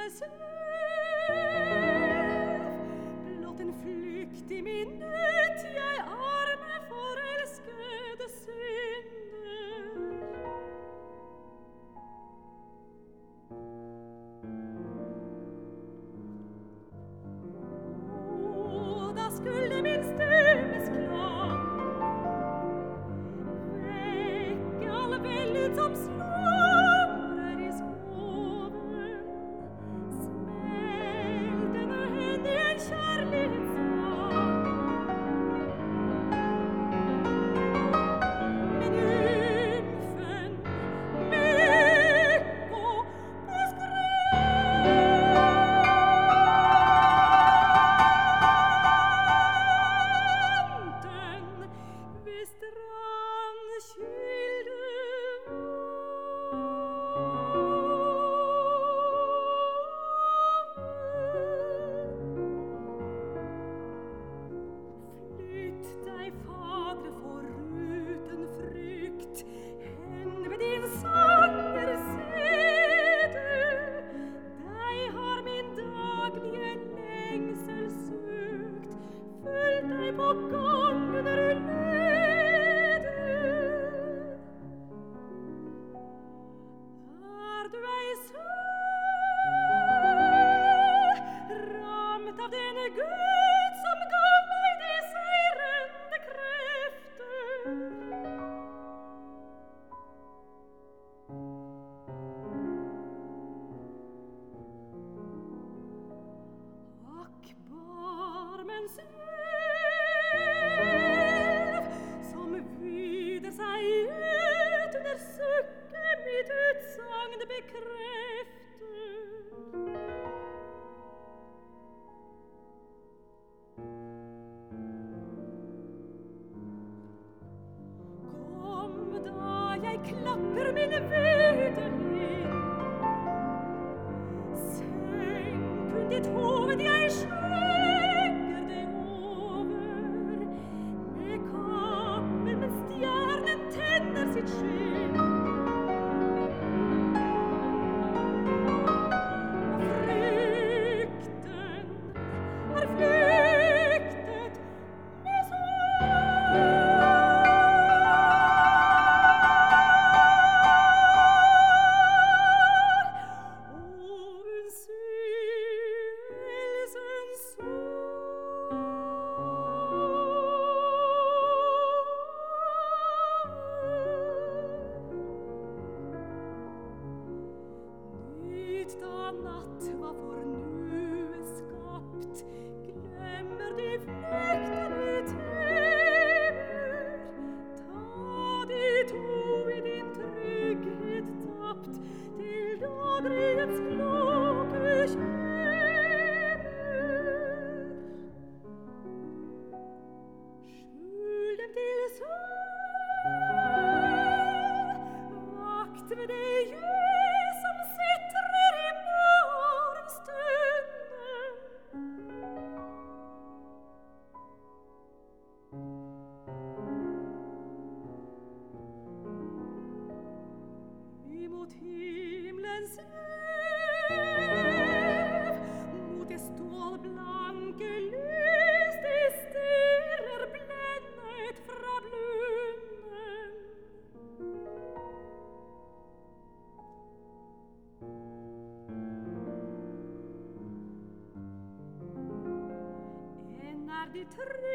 selv, blott en flykt i min nød, jeg arme forelskede synder. Og da skulle min stemmes klang vekke all velud som slumrer i skoven, smeltende henne i en kjærlighetssang. Men ymfen, mykk og beskrønten ved strandkilde Flytt deg, fagre, foruten frykt, hen ved din sanger se du, deg har min daglige lengsel sugt, følg deg på gangen rulle du. Er du ei ramt av denne Gud som gav meg de seirende krefter? Akk, barmens elv, som vyder seg ut under sukket mitt utsagn bekrefter. Kom da jeg klapper min vede inn, senk hun ditt hoved, jeg skjegger det over, med kappen mens stjernen tenner sitt skinn. Og frykten har flyktet med da natt var for nuet skapt, glemmer de flekten ut hever, ta de to i din trygghet tapt, til daggryets klokke kjenner. Skjul dem til vakt ved det ljøs som sitrer i morgenstunden. Imot himmelens vev, mot det stålblanke lys, de stirrer blendet fra blunden. Enn er de tre